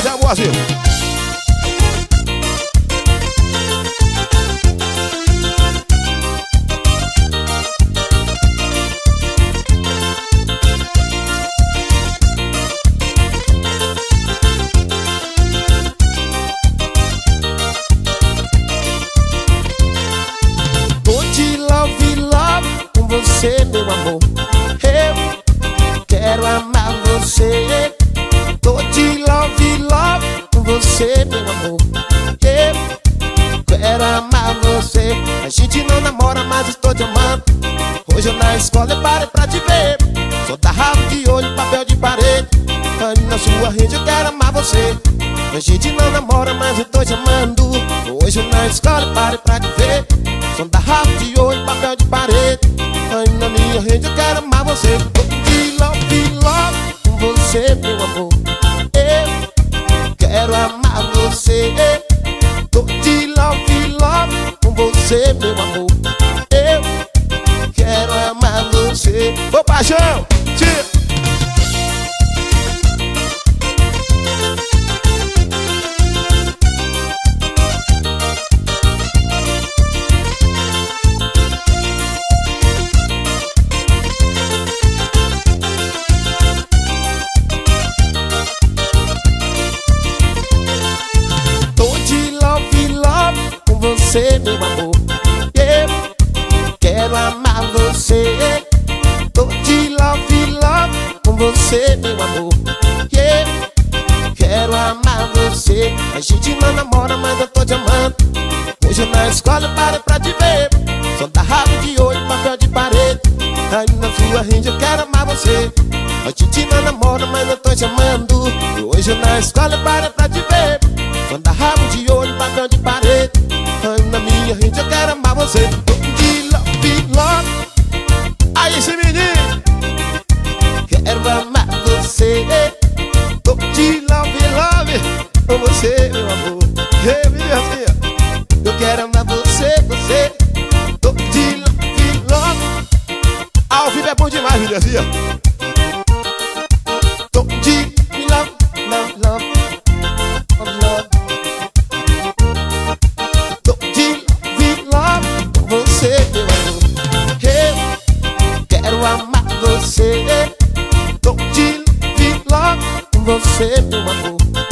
coisa boa assim. Você, meu amor, eu quero amar você. Tô de love com você, meu amor. Eu quero amar você. A gente não namora, mas estou te amando. Hoje eu na escola eu parei pra te ver. Só dá rabo de olho, papel de parede. Aí na sua rede eu quero amar você. A gente não namora, mas eu tô te amando. Hoje eu na escola eu parei pra te ver. Só dá rabo de olho, papel de parede. Aí na minha rede eu quero amar você. Tô de love com você, meu amor. Eu quero amar você. Tô de love com você, meu amor. Eu quero amar você. Ô paixão, tira. Você, meu amor, eu quero amar você. Tô de love com você, meu amor. Eu quero amar você. A gente não namora, mas eu tô te amando. Hoje na escola eu parei pra te ver. Só dá rabo de olho, papel de parede. Aí na sua rede eu quero amar você. A gente não namora, mas eu tô te amando. Hoje na escola eu parei pra te ver. Só dá rabo de olho, papel de parede. Na minha rede eu quero amar você. De love. Aí esse menino, quero amar você. Tô de love com você, meu amor. Ei, minha filha, eu quero amar você, você. Tô de love. Ao vivo é bom demais, minha filha. Tô de love. Você, meu amor, eu quero amar você. Tô de love com você, meu amor.